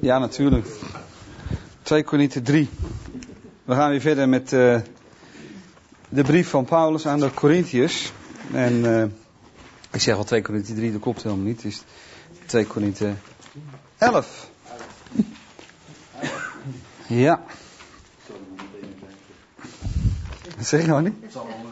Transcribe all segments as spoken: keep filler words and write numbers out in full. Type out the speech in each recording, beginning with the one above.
Ja, natuurlijk. twee Korinthe drie. We gaan weer verder met uh, de brief van Paulus aan de Korinthiërs. En uh, ik zeg al twee Korinthe drie, dat klopt helemaal niet. Het is twee Korinthe elf. Ja. Dat zeg je nou niet?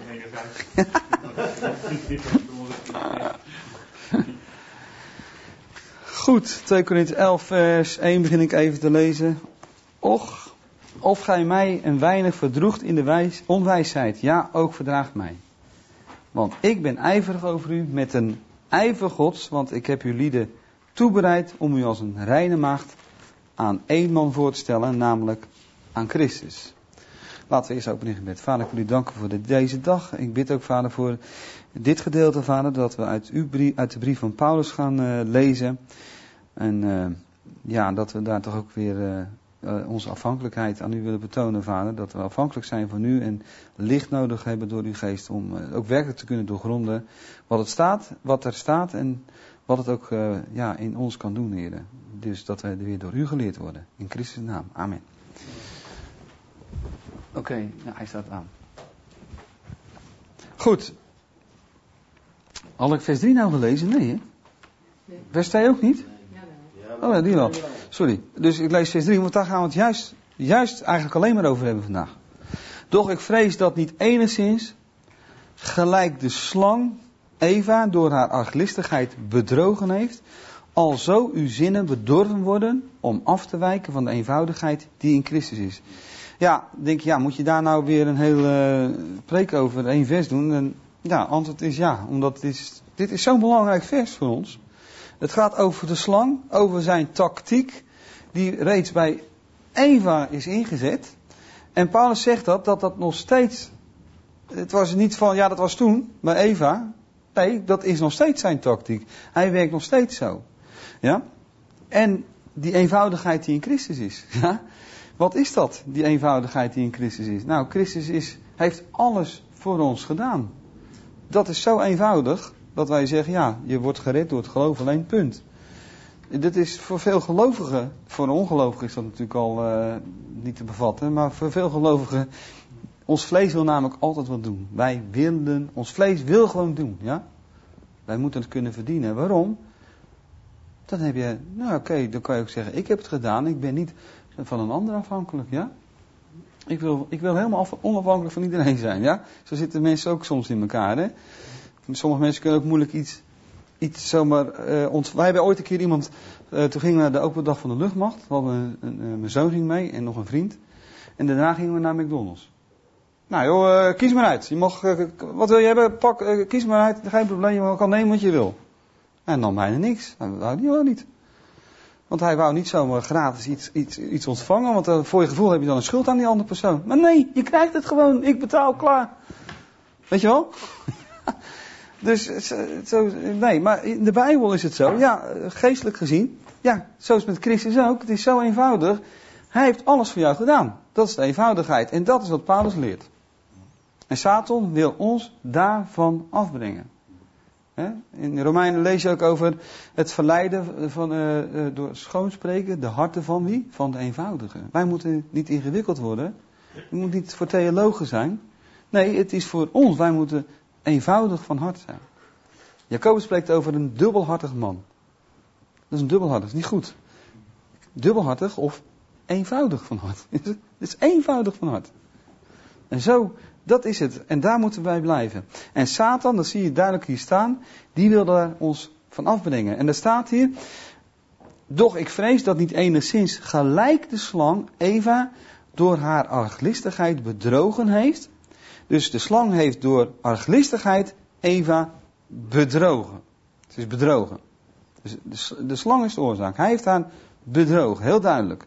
Goed, twee Korinthe elf vers één begin ik even te lezen. Och, of gij mij een weinig verdroegt in de wijs, onwijsheid, ja, ook verdraagt mij. Want ik ben ijverig over u met een ijver Gods, want ik heb uw lieden toebereid om u als een reine maagd aan één man voor te stellen, namelijk aan Christus. Laten we eerst open in gebed. Vader, ik wil u danken voor deze dag. Ik bid ook, Vader, voor dit gedeelte, Vader, dat we uit, uw brief, uit de brief van Paulus gaan uh, lezen. En uh, ja, dat we daar toch ook weer uh, uh, onze afhankelijkheid aan u willen betonen, Vader. Dat we afhankelijk zijn van u en licht nodig hebben door uw geest om uh, ook werkelijk te kunnen doorgronden wat het staat, wat er staat en wat het ook uh, ja, in ons kan doen, Heer. Dus dat wij weer door u geleerd worden. In Christus' naam. Amen. Oké, okay, ja, hij staat aan. Goed. Had ik vers drie nou gelezen? Nee, hè? Nee. Vers twee ook niet? Nee. Oh, ja, die wel. Sorry. Dus ik lees vers drie, want daar gaan we het juist, juist eigenlijk alleen maar over hebben vandaag. Doch ik vrees dat niet enigszins gelijk de slang Eva door haar arglistigheid bedrogen heeft, alzo uw zinnen bedorven worden om af te wijken van de eenvoudigheid die in Christus is. Ja, denk je, ja, moet je daar nou weer een hele preek over één vers doen? En ja, antwoord is ja, omdat dit is, dit is zo'n belangrijk vers voor ons. Het gaat over de slang, over zijn tactiek, die reeds bij Eva is ingezet. En Paulus zegt dat, dat dat nog steeds, het was niet van, ja, dat was toen, bij Eva. Nee, dat is nog steeds zijn tactiek. Hij werkt nog steeds zo. Ja? En die eenvoudigheid die in Christus is, ja? Wat is dat, die eenvoudigheid die in Christus is? Nou, Christus is, heeft alles voor ons gedaan. Dat is zo eenvoudig, dat wij zeggen, ja, je wordt gered door het geloof alleen, punt. Dit is voor veel gelovigen, voor een ongelovige is dat natuurlijk al uh, niet te bevatten, maar voor veel gelovigen, ons vlees wil namelijk altijd wat doen. Wij willen, ons vlees wil gewoon doen, ja. Wij moeten het kunnen verdienen. Waarom? Dan heb je, nou oké, okay, dan kan je ook zeggen, ik heb het gedaan, ik ben niet van een ander afhankelijk, ja. Ik wil, ik wil helemaal af, onafhankelijk van iedereen zijn, ja. Zo zitten mensen ook soms in elkaar, hè. Sommige mensen kunnen ook moeilijk iets, iets zomaar uh, ont... Wij hebben ooit een keer iemand, uh, toen gingen we naar de open dag van de luchtmacht. We hadden een, een, een, mijn zoon ging mee en nog een vriend. En daarna gingen we naar McDonald's. Nou joh, uh, kies maar uit. Je mag, uh, wat wil je hebben? Pak, uh, kies maar uit. Geen probleem, je kan nemen wat je wil. En dan bijna niks. Dat wou die wel niet. Want hij wou niet zomaar gratis iets, iets, iets ontvangen. Want uh, voor je gevoel heb je dan een schuld aan die andere persoon. Maar nee, je krijgt het gewoon. Ik betaal, klaar. Weet je wel? Dus, zo, nee, maar in de Bijbel is het zo. Ja, geestelijk gezien. Ja, zo is het met Christus ook. Het is zo eenvoudig. Hij heeft alles voor jou gedaan. Dat is de eenvoudigheid. En dat is wat Paulus leert. En Satan wil ons daarvan afbrengen. In de Romeinen lees je ook over het verleiden van, uh, uh, door schoonspreken, de harten van wie? Van de eenvoudigen. Wij moeten niet ingewikkeld worden. We moeten niet voor theologen zijn. Nee, het is voor ons. Wij moeten eenvoudig van hart zijn. Jacobus spreekt over een dubbelhartig man. Dat is een dubbelhartig, dat is niet goed. Dubbelhartig of eenvoudig van hart. Het is eenvoudig van hart. En zo, dat is het. En daar moeten wij blijven. En Satan, dat zie je duidelijk hier staan, die wil daar ons van afbrengen. En er staat hier, doch ik vrees dat niet enigszins gelijk de slang Eva door haar arglistigheid bedrogen heeft. Dus de slang heeft door arglistigheid Eva bedrogen. Het is bedrogen. Dus de, de slang is de oorzaak. Hij heeft haar bedrogen, heel duidelijk.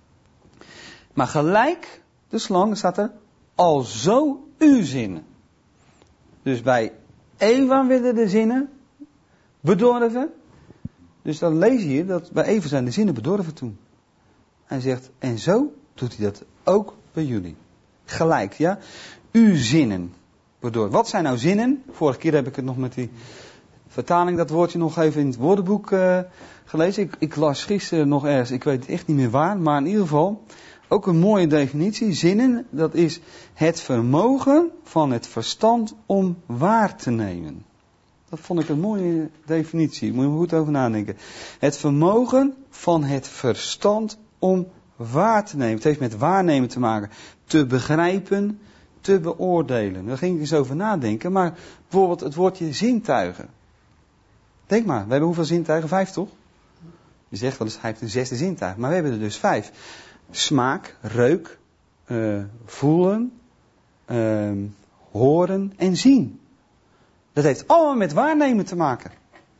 Maar gelijk de slang staat er alzo uw zinnen. Dus bij Eva werden de zinnen bedorven. Dus dan lees je hier dat bij Eva zijn de zinnen bedorven toen. Hij zegt, en zo doet hij dat ook bij jullie. Gelijk, ja. Uw zinnen bedorven. Wat zijn nou zinnen? Vorige keer heb ik het nog met die vertaling, dat woordje nog even in het woordenboek uh, gelezen. Ik, ik las gisteren nog ergens, ik weet echt niet meer waar, maar in ieder geval ook een mooie definitie. Zinnen, dat is het vermogen van het verstand om waar te nemen. Dat vond ik een mooie definitie. Moet je er goed over nadenken. Het vermogen van het verstand om waar te nemen. Het heeft met waarnemen te maken. Te begrijpen, te beoordelen. Daar ging ik eens over nadenken. Maar bijvoorbeeld het woordje zintuigen. Denk maar, we hebben hoeveel zintuigen? Vijf toch? Je zegt wel eens, hij heeft een zesde zintuig. Maar we hebben er dus vijf. Smaak, reuk, uh, voelen, uh, horen en zien. Dat heeft allemaal met waarnemen te maken.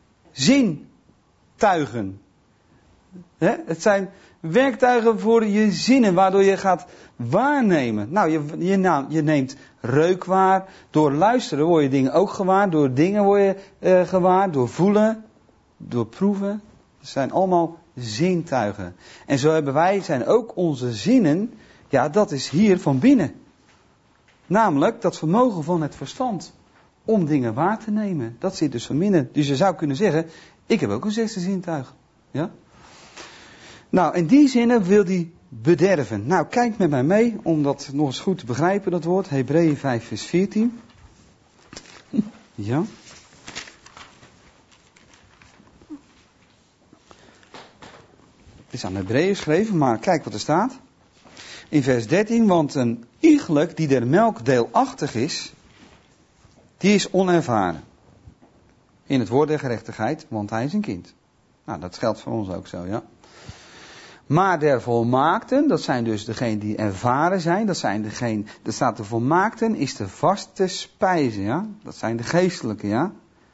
Zintuigen. He? Het zijn werktuigen voor je zinnen, waardoor je gaat waarnemen. Nou, je, je, je neemt reuk waar. Door luisteren word je dingen ook gewaar. Door dingen word je uh, gewaar. Door voelen. Door proeven. Het zijn allemaal zintuigen. En zo hebben wij, zijn ook onze zinnen, ja, dat is hier van binnen. Namelijk dat vermogen van het verstand om dingen waar te nemen. Dat zit dus van binnen. Dus je zou kunnen zeggen, ik heb ook een zesde zintuig. Ja? Nou, en die zinnen wil die bederven. Nou, kijk met mij mee, om dat nog eens goed te begrijpen, dat woord. Hebreeën vijf vers veertien. Ja. Het is aan Hebreeën geschreven, maar kijk wat er staat. In vers dertien, want een iegelijk die der melk deelachtig is, die is onervaren. In het woord der gerechtigheid, want hij is een kind. Nou, dat geldt voor ons ook zo, ja. Maar der volmaakten, dat zijn dus degenen die ervaren zijn, dat zijn degenen, dat staat de volmaakten, is de vaste spijze, ja. Dat zijn de geestelijke, ja.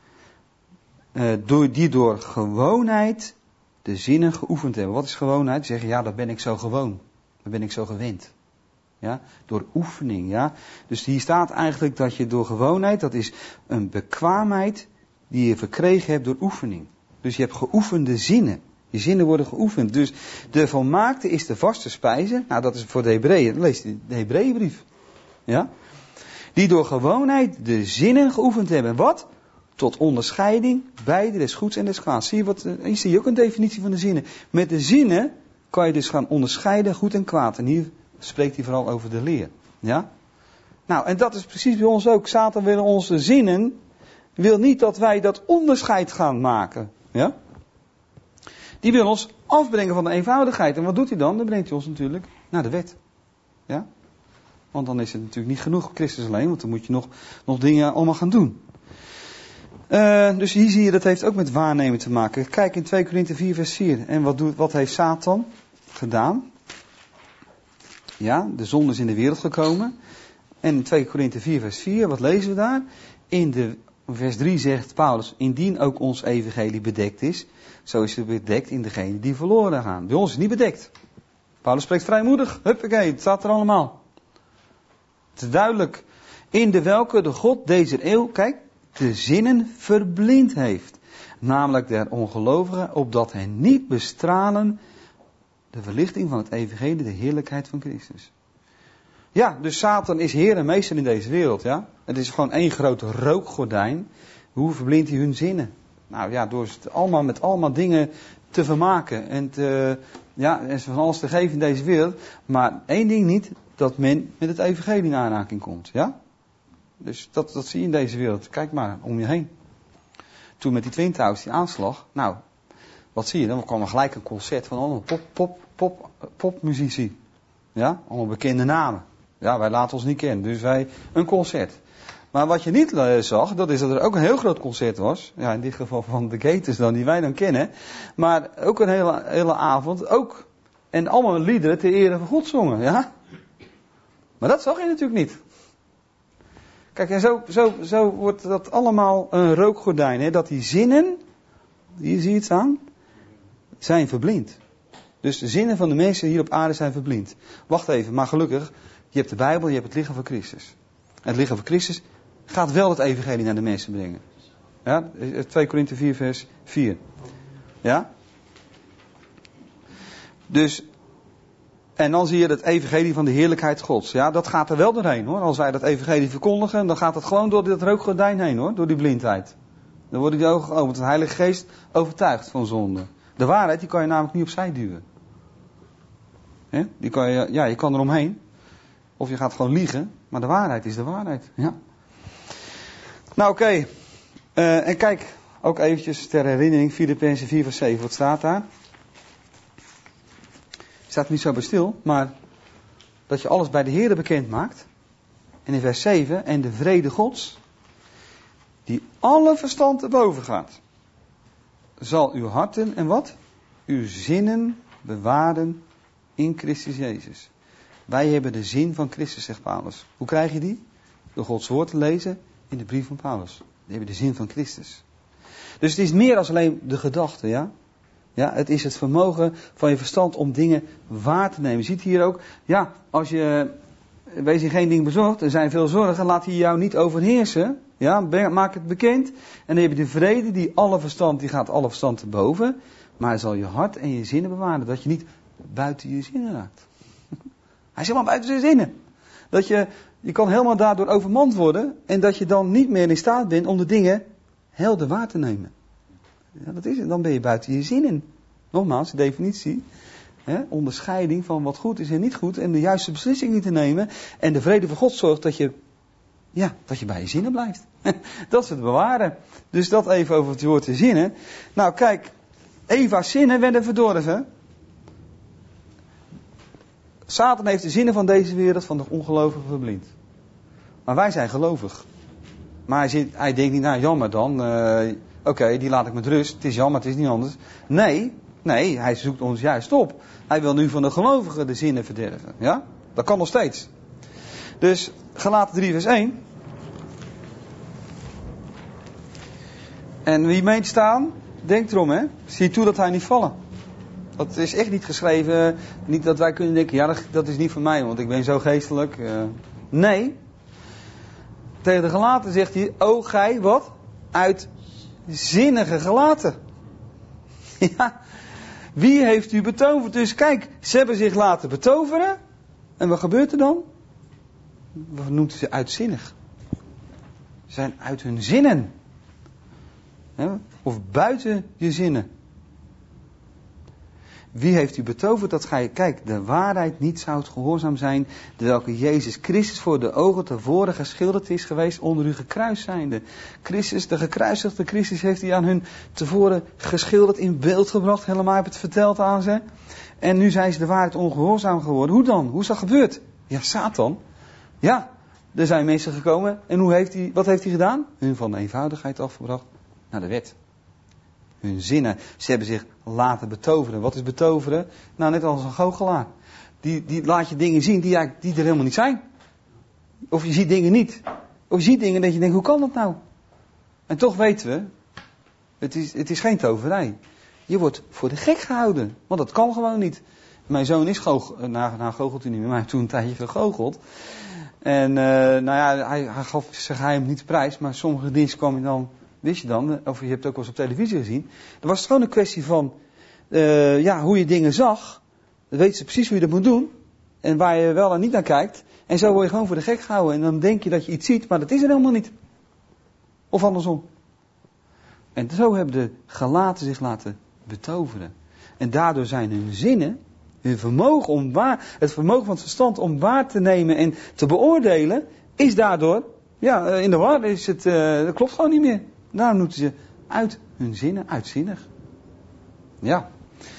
Uh, door, die door gewoonheid de zinnen geoefend hebben. Wat is gewoonheid? Zeggen, ja, dat ben ik zo gewoon. Dat ben ik zo gewend. Ja, door oefening, ja. Dus hier staat eigenlijk dat je door gewoonheid, dat is een bekwaamheid die je verkregen hebt door oefening. Dus je hebt geoefende zinnen. Je zinnen worden geoefend. Dus de volmaakte is de vaste spijze. Nou, dat is voor de Hebreeën. Lees de Hebreeënbrief. Ja. Die door gewoonheid de zinnen geoefend hebben. Wat? Tot onderscheiding beide des goeds en des kwaads. Zie je wat? Hier zie je ook een definitie van de zinnen. Met de zinnen kan je dus gaan onderscheiden goed en kwaad. En hier spreekt hij vooral over de leer. Ja? Nou, en dat is precies bij ons ook. Satan wil onze zinnen, wil niet dat wij dat onderscheid gaan maken. Ja? Die wil ons afbrengen van de eenvoudigheid. En wat doet hij dan? Dan brengt hij ons natuurlijk naar de wet. Ja? Want dan is het natuurlijk niet genoeg Christus alleen, want dan moet je nog, nog dingen allemaal gaan doen. Uh, dus hier zie je, dat heeft ook met waarnemen te maken. Kijk in twee Korinthe vier vers vier. En wat, doet, wat heeft Satan gedaan? Ja, de zonde is in de wereld gekomen. En in twee Korinthe vier vers vier, wat lezen we daar? In de vers drie zegt Paulus, indien ook ons evangelie bedekt is, zo is het bedekt in degene die verloren gaan. Bij ons is het niet bedekt. Paulus spreekt vrijmoedig. Huppakee, het staat er allemaal. Het is duidelijk. In de welke de God deze eeuw, kijk, de zinnen verblind heeft. Namelijk der ongelovigen, opdat hen niet bestralen de verlichting van het evangelie, de heerlijkheid van Christus. Ja, dus Satan is heer en meester in deze wereld, ja. Het is gewoon één groot rookgordijn. Hoe verblindt hij hun zinnen? Nou ja, door het allemaal met allemaal dingen te vermaken. En, te, ja, en van alles te geven in deze wereld. Maar één ding niet, dat men met het evangelie in aanraking komt, ja. Dus dat, dat zie je in deze wereld. Kijk maar om je heen. Toen met die Twin Towers, die aanslag. Nou, wat zie je dan? Er kwam gelijk een concert van allemaal pop, pop, pop, popmuzici. Ja, allemaal bekende namen. Ja, wij laten ons niet kennen, dus wij een concert. Maar wat je niet uh, zag, dat is dat er ook een heel groot concert was. Ja, in dit geval van de Gators dan, die wij dan kennen. Maar ook een hele, hele avond, ook. En allemaal liederen ter ere van God zongen, ja. Maar dat zag je natuurlijk niet. Kijk, en zo, zo, zo wordt dat allemaal een rookgordijn. Hè? Dat die zinnen, hier zie je het staan, zijn verblind. Dus de zinnen van de mensen hier op aarde zijn verblind. Wacht even, maar gelukkig, je hebt de Bijbel, je hebt het lichaam van Christus. En het lichaam van Christus gaat wel het evangelie naar de mensen brengen. Ja, twee Korinthe vier vers vier. Ja? Dus, en dan zie je het evangelie van de heerlijkheid Gods. Ja, dat gaat er wel doorheen hoor. Als wij dat evangelie verkondigen, dan gaat het gewoon door dat rookgordijn heen hoor. Door die blindheid. Dan worden die ogen geopend. De Heilige Geest overtuigt van zonde. De waarheid, die kan je namelijk niet opzij duwen. He? Die kan je, ja, je kan eromheen. Of je gaat gewoon liegen. Maar de waarheid is de waarheid. Ja. Nou oké. Okay. Uh, en kijk, ook eventjes ter herinnering. Filippenzen vier vers zeven. Wat staat daar? Staat niet zo bij stil. Maar dat je alles bij de Heere bekend maakt. En in vers zeven. En de vrede Gods. Die alle verstand te boven gaat. Zal uw harten en wat? Uw zinnen bewaren in Christus Jezus. Wij hebben de zin van Christus, zegt Paulus. Hoe krijg je die? Door Gods woord te lezen in de brief van Paulus. We hebben de zin van Christus. Dus het is meer dan alleen de gedachte, ja? Ja, het is het vermogen van je verstand om dingen waar te nemen. Je ziet hier ook, ja, als je, wees je geen ding bezorgd, er zijn veel zorgen, laat hij jou niet overheersen. Ja, maak het bekend. En dan heb je de vrede die alle verstand, die gaat alle verstand te boven. Maar hij zal je hart en je zinnen bewaren, dat je niet buiten je zinnen raakt. Hij is helemaal buiten zijn zinnen. Dat je, je kan helemaal daardoor overmand worden. En dat je dan niet meer in staat bent om de dingen helder waar te nemen. Ja, dat is het. Dan ben je buiten je zinnen. Nogmaals, de definitie. Hè, onderscheiding van wat goed is en niet goed. En de juiste beslissing niet te nemen. En de vrede van God zorgt dat je, ja, dat je bij je zinnen blijft. Dat is het bewaren. Dus dat even over het woord te zinnen. Nou kijk, Eva's zinnen werden verdorven. Satan heeft de zinnen van deze wereld van de ongelovigen verblind. Maar wij zijn gelovig. Maar hij, zit, hij denkt niet, nou jammer dan. Uh, Oké, okay, die laat ik met rust. Het is jammer, het is niet anders. Nee, nee, hij zoekt ons juist op. Hij wil nu van de gelovigen de zinnen verderven. Ja, dat kan nog steeds. Dus Galaten drie vers één. En wie meent staan, denk erom, hè. Zie toe dat hij niet vallen. Dat is echt niet geschreven, niet dat wij kunnen denken, ja dat, dat is niet voor mij, want ik ben zo geestelijk. Uh, nee. Tegen de gelaten zegt hij, o gij, wat? Uitzinnige gelaten. Ja. Wie heeft u betoverd? Dus kijk, ze hebben zich laten betoveren. En wat gebeurt er dan? Wat noemt ze uitzinnig? Ze zijn uit hun zinnen. Ja, of buiten je zinnen. Wie heeft u betoverd dat gij, kijk, de waarheid niet zou het gehoorzaam zijn, welke Jezus Christus voor de ogen tevoren geschilderd is geweest, onder u gekruist zijnde. Christus, de gekruisigde Christus, heeft hij aan hun tevoren geschilderd, in beeld gebracht, helemaal heb het verteld aan ze. En nu zijn ze de waarheid ongehoorzaam geworden. Hoe dan? Hoe is dat gebeurd? Ja, Satan. Ja, er zijn mensen gekomen en hoe heeft hij, wat heeft hij gedaan? Hun van de eenvoudigheid afgebracht naar de wet. Hun zinnen. Ze hebben zich laten betoveren. Wat is betoveren? Nou, net als een goochelaar. Die, die laat je dingen zien die, die er helemaal niet zijn. Of je ziet dingen niet. Of je ziet dingen dat je denkt, hoe kan dat nou? En toch weten we, het is, het is geen toverij. Je wordt voor de gek gehouden. Want dat kan gewoon niet. Mijn zoon is goochel, nou, nou goochelt hij niet meer, maar hij heeft toen een tijdje gegoocheld. En uh, nou ja, hij, hij gaf zijn geheim niet de prijs, maar sommige dingen kwam je dan... Wist je dan, of je hebt het ook wel eens op televisie gezien. Dan was het gewoon een kwestie van, uh, ja, hoe je dingen zag. Dan weten ze precies hoe je dat moet doen. En waar je wel en niet naar kijkt. En zo word je gewoon voor de gek gehouden. En dan denk je dat je iets ziet, maar dat is er helemaal niet. Of andersom. En zo hebben de gelaten zich laten betoveren. En daardoor zijn hun zinnen, hun vermogen om waar, het vermogen van het verstand om waar te nemen en te beoordelen, is daardoor, ja, in de war is het, uh, dat klopt gewoon niet meer. Daarom moeten ze uit hun zinnen, uitzinnig. Ja.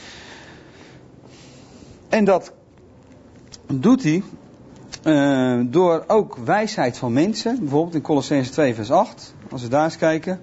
En dat doet hij uh, door ook wijsheid van mensen. Bijvoorbeeld in Colossenzen twee vers acht. Als we daar eens kijken.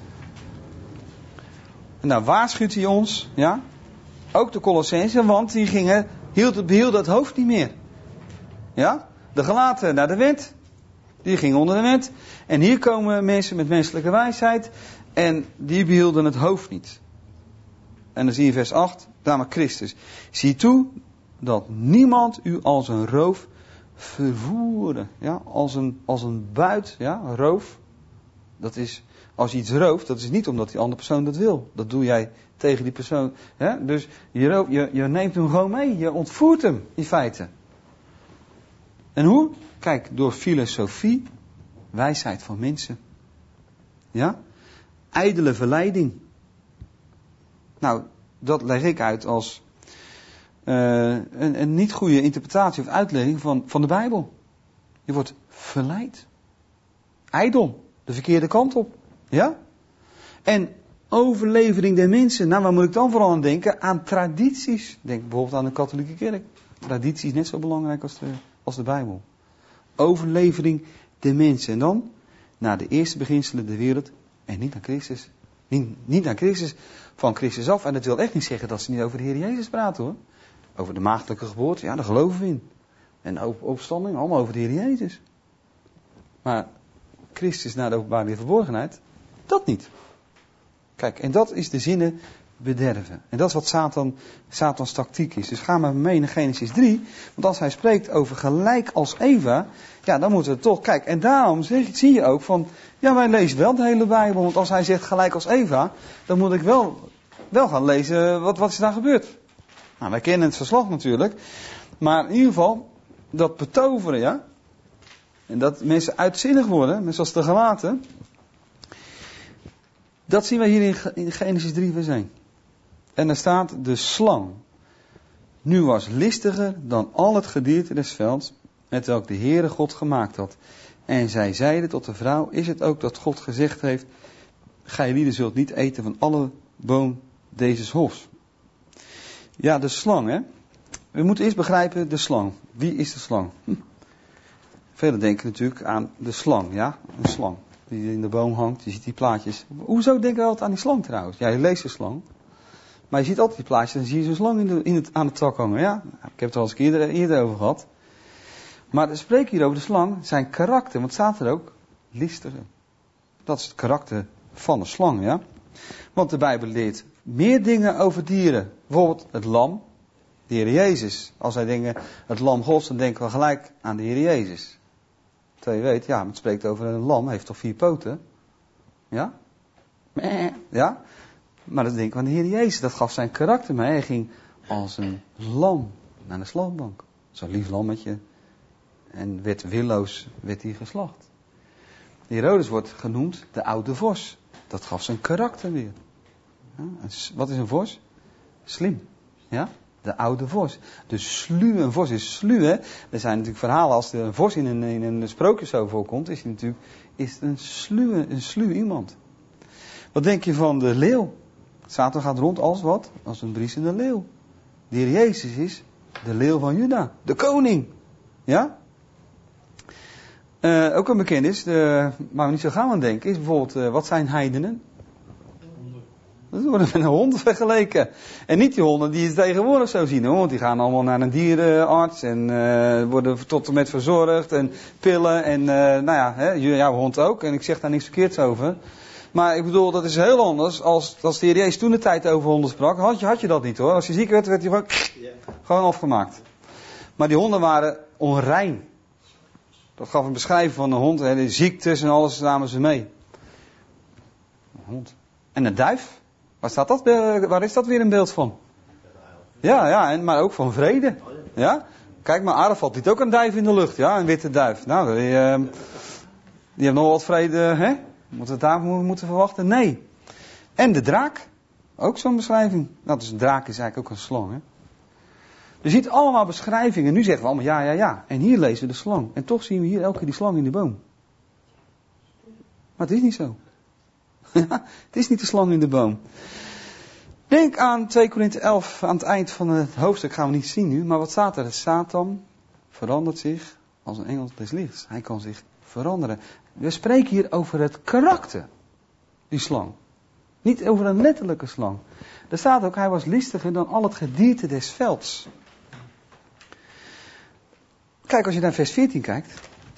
En daar waarschuwt hij ons. Ja. Ook de Colossenzen. Want die gingen, hield het, behielden het hoofd niet meer. Ja. De gelaten naar de wet. Die gingen onder de wet. En hier komen mensen met menselijke wijsheid. En die behielden het hoofd niet. En dan zie je vers acht. Daar maar Christus. Zie toe dat niemand u als een roof vervoerde. Ja, als een, als een buit. Ja, een roof. Dat is, als je iets rooft, dat is niet omdat die andere persoon dat wil. Dat doe jij tegen die persoon. Hè? Dus je, roof, je, je neemt hem gewoon mee. Je ontvoert hem in feite. En hoe? Kijk, door filosofie, wijsheid van mensen. Ja? Ijdele verleiding. Nou, dat leg ik uit als uh, een, een niet goede interpretatie of uitlegging van, van de Bijbel. Je wordt verleid. Ijdel. De verkeerde kant op. Ja? En overlevering der mensen. Nou, waar moet ik dan vooral aan denken? Aan tradities. Denk bijvoorbeeld aan de katholieke kerk. Traditie is net zo belangrijk als de, als de Bijbel. Overlevering der mensen. En dan, naar de eerste beginselen der wereld. En niet naar Christus. Niet, niet naar Christus. Van Christus af. En dat wil echt niet zeggen dat ze niet over de Heer Jezus praten hoor. Over de maagdelijke geboorte. Ja, daar geloven we in. En op, opstanding. Allemaal over de Heer Jezus. Maar Christus naar de openbare verborgenheid. Dat niet. Kijk, en dat is de zinnen bederven. En dat is wat Satan, Satans tactiek is. Dus ga maar mee naar Genesis drie. Want als hij spreekt over gelijk als Eva. Ja, dan moeten we toch. Kijk, en daarom zeg, zie je ook van. Ja, wij lezen wel de hele Bijbel. Want als hij zegt gelijk als Eva. Dan moet ik wel, wel gaan lezen. Wat, wat is daar gebeurd? Nou, wij kennen het verslag natuurlijk. Maar in ieder geval. Dat betoveren, ja. En dat mensen uitzinnig worden. Net zoals de Galaten. Dat zien we hier in Genesis drie vers één. En daar staat de slang. Nu was listiger dan al het gedierte des velds, met welk de Heere God gemaakt had. En zij zeiden tot de vrouw, is het ook dat God gezegd heeft, gij lieden zult niet eten van alle boom dezes hofs. Ja, de slang, hè. We moeten eerst begrijpen de slang. Wie is de slang? Hm. Velen denken natuurlijk aan de slang, ja, een slang. Die in de boom hangt, je ziet die plaatjes. Hoezo denken we altijd aan die slang trouwens? Ja, je leest de slang. Maar je ziet altijd die plaatjes en dan zie je zo'n slang in de, in het, aan de tak hangen. Ja, ik heb het al eens eerder, eerder over gehad. Maar we spreken hier over de slang, zijn karakter. Want het staat er ook, listige. Dat is het karakter van de slang, ja. Want de Bijbel leert meer dingen over dieren. Bijvoorbeeld het lam, de Heer Jezus. Als wij denken, het lam Gods, dan denken we gelijk aan de Heer Jezus. Terwijl je weet, ja, het spreekt over een lam, heeft toch vier poten? Ja? Ja? Maar dat denken we aan de Heer Jezus. Dat gaf zijn karakter mee. Hij ging als een lam naar de slachtbank. Zo'n lief lammetje. En werd willoos, werd hij geslacht. De Herodes wordt genoemd de oude vos. Dat gaf zijn karakter weer. Ja? Wat is een vos? Slim. Ja? De oude vos. Dus sluw, een vos is sluw, hè. Er zijn natuurlijk verhalen, als er een vos in een, in een sprookje zo voorkomt, is hij natuurlijk, is het een sluwe, een sluw iemand. Wat denk je van de leeuw? Satan gaat rond als wat? Als een briesende leeuw. De Heer Jezus is de leeuw van Juda. De koning. Ja? Uh, ook een bekennis, de, waar we niet zo gaan aan denken, is bijvoorbeeld, uh, wat zijn heidenen? Dat worden met een hond vergeleken. En niet die honden die je tegenwoordig zo zien, hoor. Want die gaan allemaal naar een dierenarts en uh, worden tot en met verzorgd en pillen en, uh, nou ja, hè, jouw hond ook. En ik zeg daar niks verkeerds over. Maar ik bedoel, dat is heel anders als, als de Heer Jezus toen de tijd over honden sprak. Had je, had je dat niet, hoor. Als je ziek werd, werd je gewoon, yeah. gewoon afgemaakt. Maar die honden waren onrein. Dat gaf een beschrijving van een hond. Hè, de ziektes en alles namen ze mee. Een hond. En een duif. Waar, staat dat, waar is dat weer een beeld van? Ja, ja, en, maar ook van vrede. Ja? Kijk maar, Arafat liet ook een duif in de lucht. Ja, een witte duif. Nou, die, uh, die heeft nog wat vrede, hè? Moeten we daar moeten verwachten? Nee. En de draak. Ook zo'n beschrijving. Nou, dus een draak is eigenlijk ook een slang, hè? Je ziet allemaal beschrijvingen. Nu zeggen we allemaal ja, ja, ja. En hier lezen we de slang. En toch zien we hier elke keer die slang in de boom. Maar het is niet zo. Het is niet de slang in de boom. Denk aan twee Korinthe elf, aan het eind van het hoofdstuk gaan we niet zien nu. Maar wat staat er? Satan verandert zich als een engel des lichts. Hij kan zich veranderen. We spreken hier over het karakter. Die slang. Niet over een letterlijke slang. Er staat ook, hij was listiger dan al het gedierte des velds. Kijk, als je naar vers veertien kijkt.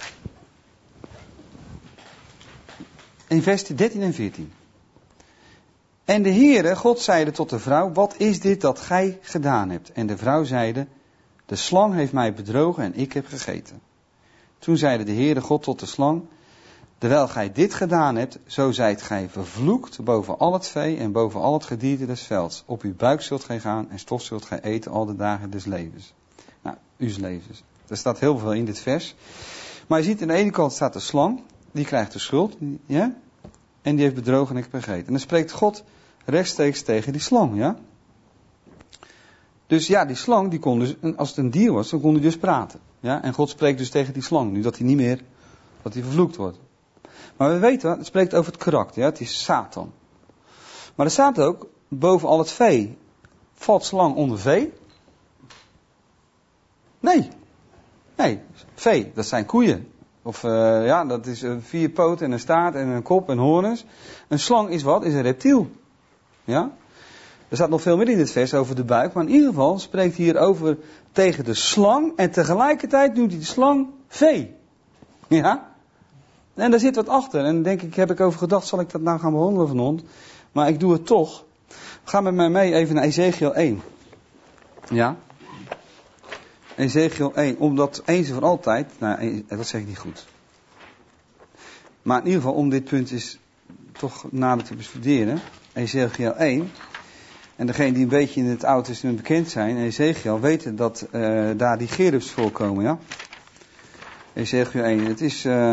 In vers dertien en veertien. En de Heere, God zeide tot de vrouw, wat is dit dat gij gedaan hebt? En de vrouw zeide, de slang heeft mij bedrogen en ik heb gegeten. Toen zeide de Heere God tot de slang, terwijl gij dit gedaan hebt, zo zijt gij vervloekt boven al het vee en boven al het gedierte des velds. Op uw buik zult gij gaan en stof zult gij eten al de dagen des levens. Nou, uw levens. Er staat heel veel in dit vers. Maar je ziet, aan de ene kant staat de slang, die krijgt de schuld, ja? En die heeft bedrogen en ik heb gegeten. En dan spreekt God rechtstreeks tegen die slang, ja? Dus ja, die slang, die kon dus, als het een dier was, dan kon hij dus praten. Ja? En God spreekt dus tegen die slang, nu dat hij niet meer, dat hij vervloekt wordt. Maar we weten, het spreekt over het karakter, ja? Het is Satan. Maar er staat ook, boven al het vee, valt slang onder vee? Nee. Nee, vee, dat zijn koeien. Of uh, ja, dat is uh, vier poten en een staart en een kop en hoorns. Een slang is wat? Is een reptiel. Ja? Er staat nog veel meer in dit vers over de buik. Maar in ieder geval spreekt hij hier over tegen de slang. En tegelijkertijd noemt hij de slang vee. Ja? En daar zit wat achter. En dan denk ik, heb ik over gedacht, zal ik dat nou gaan behandelen vanavond? Maar ik doe het toch. Ga met mij mee even naar Ezekiel één. Ja? Ezekiel één. Omdat eens en voor altijd, nou dat zeg ik niet goed. Maar in ieder geval om dit punt is toch nader te bestuderen. Ezekiel één. En degenen die een beetje in het Oude Testament bekend zijn, Ezekiel, weten dat uh, daar die cherubs voorkomen, ja. Ezekiel één. Het is uh,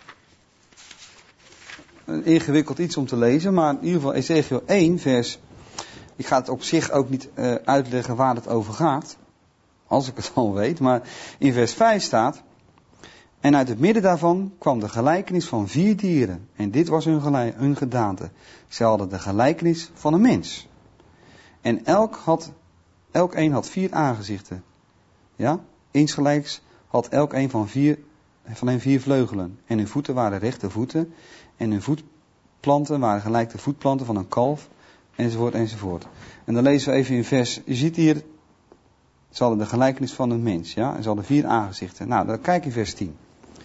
een ingewikkeld iets om te lezen, maar in ieder geval Ezekiel één, vers... Ik ga het op zich ook niet uh, uitleggen waar het over gaat, als ik het al weet, maar in vers vijf staat... En uit het midden daarvan kwam de gelijkenis van vier dieren. En dit was hun, gelijk, hun gedaante. Ze hadden de gelijkenis van een mens. En elk, had, elk een had vier aangezichten. Ja, insgelijks had elk een van, vier, van hen vier vleugelen. En hun voeten waren rechte voeten. En hun voetplanten waren gelijk de voetplanten van een kalf. Enzovoort, enzovoort. En dan lezen we even in vers, je ziet hier, ze hadden de gelijkenis van een mens. Ja, en ze hadden vier aangezichten. Nou, dan kijk in vers tien.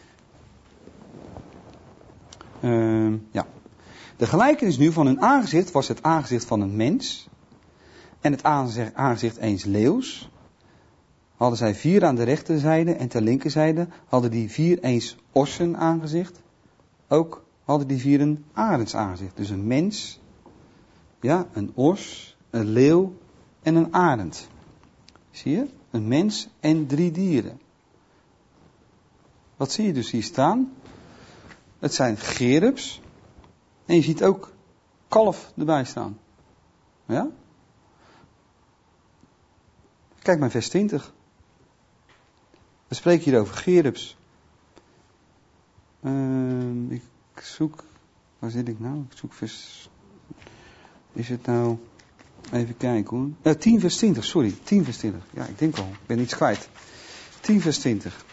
Uh, ja. De gelijkenis nu van hun aangezicht was het aangezicht van een mens. En het aangezicht, aangezicht eens leeuws. Hadden zij vier aan de rechterzijde en ter linkerzijde hadden die vier eens ossen aangezicht. Ook hadden die vier een arends aangezicht. Dus een mens, ja, een os, een leeuw en een arend. Zie je? Een mens en drie dieren. Wat zie je dus hier staan? Het zijn cherubs. En je ziet ook kalf erbij staan. Ja? Kijk maar vers twintig. We spreken hier over cherubs. Uh, ik zoek... Waar zit ik nou? Ik zoek vers... Is het nou... Even kijken hoor. Uh, tien vers twintig, sorry. tien vers twintig. Ja, ik denk al. Ik ben iets kwijt. tien vers twintig.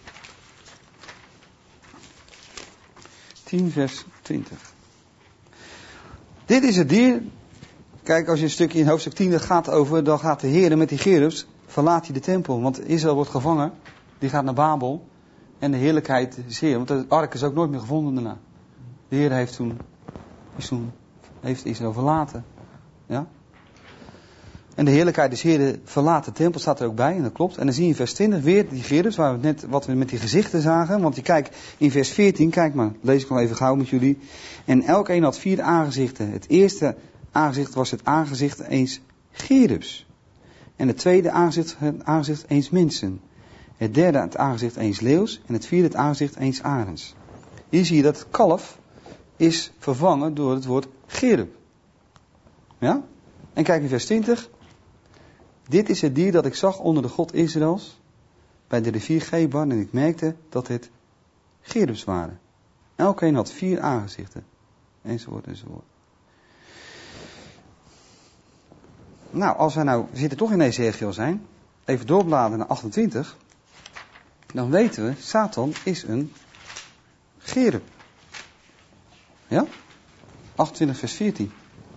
tien vers twintig. Dit is het dier. Kijk, als je een stukje in hoofdstuk tien gaat over, dan gaat de Heer met die cherubs, verlaat hij de tempel. Want Israël wordt gevangen. Die gaat naar Babel. En de heerlijkheid is Heer. Want de ark is ook nooit meer gevonden daarna. De Heer heeft toen, is toen heeft Israël verlaten. Ja. En de heerlijkheid des Heeren verlaat de tempel, staat er ook bij, en dat klopt. En dan zie je in vers twintig weer die cherubs, waar we net, wat we met die gezichten zagen. Want je kijkt in vers veertien, kijk maar, lees ik nog even gauw met jullie. En elk een had vier aangezichten. Het eerste aangezicht was het aangezicht eens cherubs. En het tweede aangezicht, het aangezicht eens mensen. Het derde het aangezicht eens leeuws. En het vierde het aangezicht eens arends. Hier zie je dat het kalf is vervangen door het woord cherub. Ja? En kijk in vers twintig. Dit is het dier dat ik zag onder de God Israëls bij de rivier Gebar en ik merkte dat het cherubs waren. Elkeen had vier aangezichten. Enzovoort, enzovoort. Nou, als wij nou, we zitten toch in Ezekiel zijn, even doorbladeren naar achtentwintig, dan weten we, Satan is een cherub. Ja? achtentwintig vers veertien.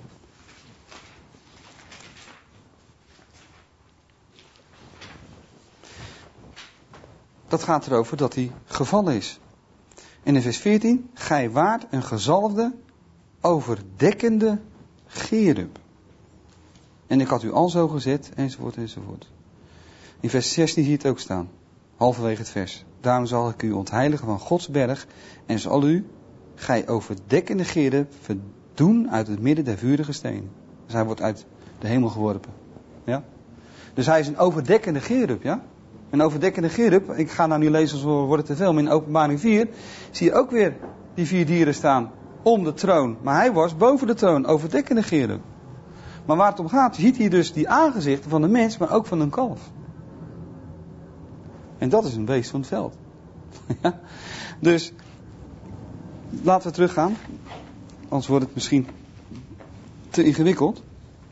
Dat gaat erover dat hij gevallen is. En in vers veertien, gij waart een gezalfde, overdekkende cherub. En ik had u al zo gezet, enzovoort, enzovoort. In vers zestien zie je het ook staan, halverwege het vers. Daarom zal ik u ontheiligen van Gods berg, en zal u, gij overdekkende cherub, verdoen uit het midden der vurige stenen. Dus hij wordt uit de hemel geworpen. Ja? Dus hij is een overdekkende cherub, ja? Een overdekkende cherub, ik ga nou niet lezen, als wordt het te veel, maar in Openbaring vier zie je ook weer die vier dieren staan om de troon. Maar hij was boven de troon, overdekkende cherub. Maar waar het om gaat, je ziet hier dus die aangezichten van de mens, maar ook van een kalf. En dat is een beest van het veld. Ja? Dus, laten we teruggaan. Anders wordt het misschien te ingewikkeld.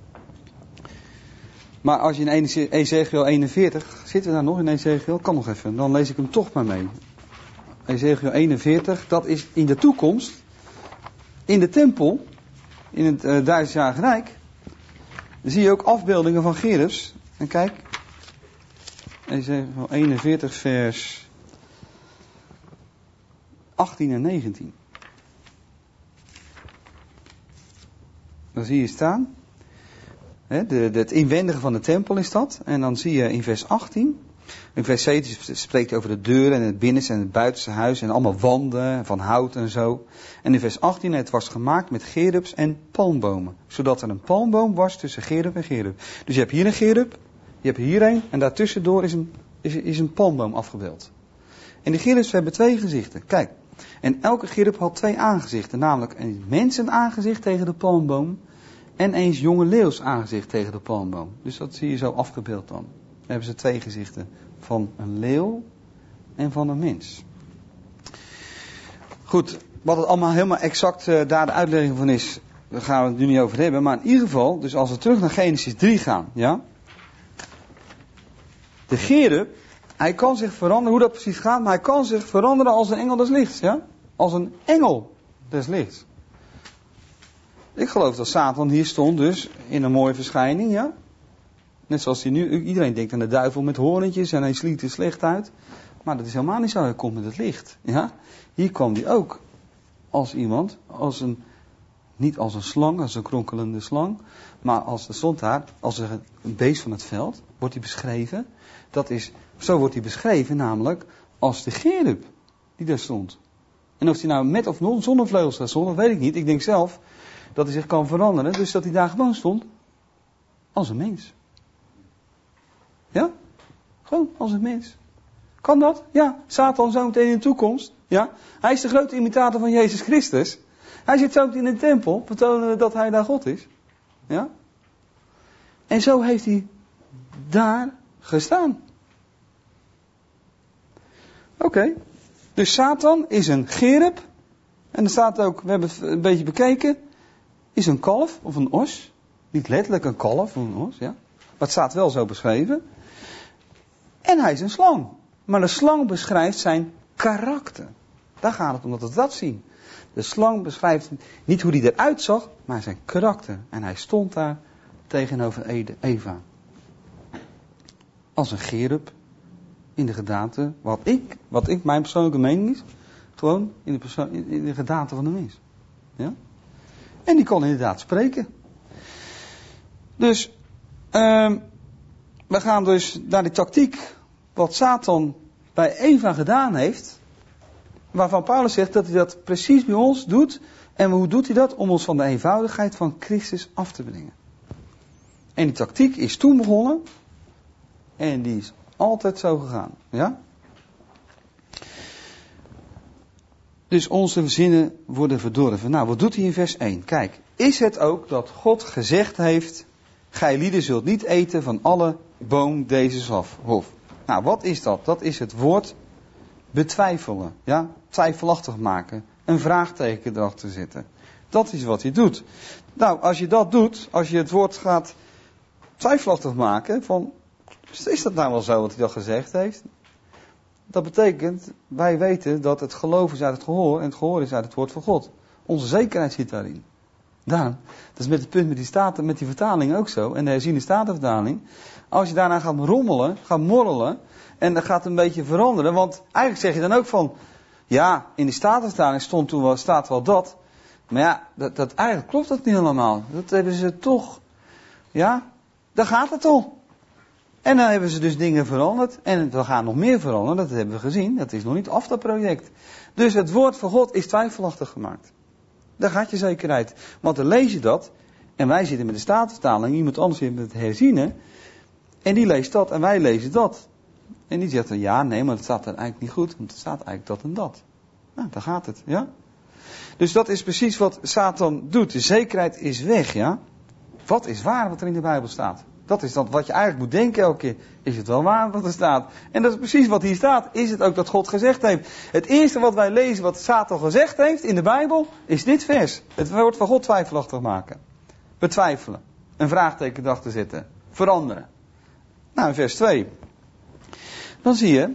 Maar als je in Ezechiel eenenveertig, zitten we daar nog in Ezechiel? Kan nog even, dan lees ik hem toch maar mee. Ezechiel eenenveertig, dat is in de toekomst, in de tempel, in het uh, duizendjarig rijk, dan zie je ook afbeeldingen van cherubs. En kijk, Ezechiel eenenveertig vers achttien en negentien. Dan zie je staan, hè, de, de, het inwendige van de tempel is dat. En dan zie je in vers achttien, in vers zeventien spreekt hij over de deuren en het binnenste en het buitenste huis en allemaal wanden van hout en zo. En in vers achttien, het was gemaakt met cherubs en palmbomen. Zodat er een palmboom was tussen cherub en cherub. Dus je hebt hier een cherub, je hebt hier een en daartussendoor is een, is, is een palmboom afgebeeld. En die cherubs hebben twee gezichten. Kijk, en elke cherub had twee aangezichten. Namelijk een mensenaangezicht tegen de palmboom en eens jonge leeuws aangezicht tegen de palmboom. Dus dat zie je zo afgebeeld dan. Dan hebben ze twee gezichten. Van een leeuw en van een mens. Goed, wat het allemaal helemaal exact uh, daar de uitlegging van is, daar gaan we het nu niet over hebben. Maar in ieder geval, dus als we terug naar Genesis drie gaan, ja. De cherub, hij kan zich veranderen, hoe dat precies gaat, maar hij kan zich veranderen als een engel des lichts, ja. Als een engel des lichts. Ik geloof dat Satan hier stond dus in een mooie verschijning, ja. Net zoals hij nu, iedereen denkt aan de duivel met hoorntjes en hij sliet er slecht uit. Maar dat is helemaal niet zo, hij komt met het licht. Ja? Hier kwam hij ook als iemand, als een, niet als een slang, als een kronkelende slang. Maar als, er stond daar, als een beest van het veld, wordt hij beschreven. Dat is, zo wordt hij beschreven namelijk als de cherub die daar stond. En of hij nou met of zonder vleugels gaat stond, dat weet ik niet. Ik denk zelf dat hij zich kan veranderen, dus dat hij daar gewoon stond als een mens. Ja? Gewoon als een mens. Kan dat? Ja. Satan zo meteen in de toekomst. Ja? Hij is de grote imitator van Jezus Christus. Hij zit zo meteen in de tempel, betonen dat hij daar God is. Ja? En zo heeft hij daar gestaan. Oké. Okay. Dus Satan is een cherub. En er staat ook, we hebben het een beetje bekeken, is een kalf of een os. Niet letterlijk een kalf of een os, ja. Maar het staat wel zo beschreven. En hij is een slang. Maar de slang beschrijft zijn karakter. Daar gaat het om dat we dat zien. De slang beschrijft niet hoe hij eruit zag, maar zijn karakter. En hij stond daar tegenover Eva. Als een cherub in de gedaante, wat ik, wat ik mijn persoonlijke mening is, gewoon in de, persoon, in de gedaante van de mens. Ja? En die kon inderdaad spreken. Dus, uh, we gaan dus naar die tactiek, wat Satan bij Eva gedaan heeft, waarvan Paulus zegt dat hij dat precies bij ons doet. En hoe doet hij dat? Om ons van de eenvoudigheid van Christus af te brengen. En die tactiek is toen begonnen, en die is altijd zo gegaan. Ja? Dus onze zinnen worden verdorven. Nou, wat doet hij in vers één? Kijk, is het ook dat God gezegd heeft, gij lieden zult niet eten van alle boom deze hof. Nou, wat is dat? Dat is het woord betwijfelen. Ja? Twijfelachtig maken. Een vraagteken erachter zetten. Dat is wat hij doet. Nou, als je dat doet, als je het woord gaat twijfelachtig maken, van, is dat nou wel zo wat hij dat gezegd heeft? Dat betekent, wij weten dat het geloof is uit het gehoor en het gehoor is uit het woord van God. Onze zekerheid zit daarin. Daarom, dat is met het punt met die, staten, met die vertaling ook zo, en de herziene statenvertaling. Als je daarna gaat rommelen, gaat morrelen, en dat gaat een beetje veranderen, want eigenlijk zeg je dan ook van, ja, in die statenvertaling stond toen wel, staat wel dat, maar ja, dat, dat, eigenlijk klopt dat niet helemaal. Dat hebben ze toch, ja, daar gaat het om. En dan hebben ze dus dingen veranderd. En we gaan nog meer veranderen. Dat hebben we gezien. Dat is nog niet af, dat project. Dus het woord van God is twijfelachtig gemaakt. Daar gaat je zekerheid. Want dan lees je dat. En wij zitten met de Statenvertaling. Iemand anders zit met het herziene. En die leest dat. En wij lezen dat. En die zegt dan ja, nee, maar het staat er eigenlijk niet goed. Want het staat eigenlijk dat en dat. Nou, daar gaat het. Ja? Dus dat is precies wat Satan doet. De zekerheid is weg. Ja? Wat is waar wat er in de Bijbel staat? Dat is dat wat je eigenlijk moet denken elke keer. Is het wel waar wat er staat? En dat is precies wat hier staat. Is het ook dat God gezegd heeft? Het eerste wat wij lezen wat Satan gezegd heeft in de Bijbel is dit vers. Het woord van God twijfelachtig maken. Betwijfelen. Een vraagteken erachter zetten. Veranderen. Nou, in vers twee. Dan zie je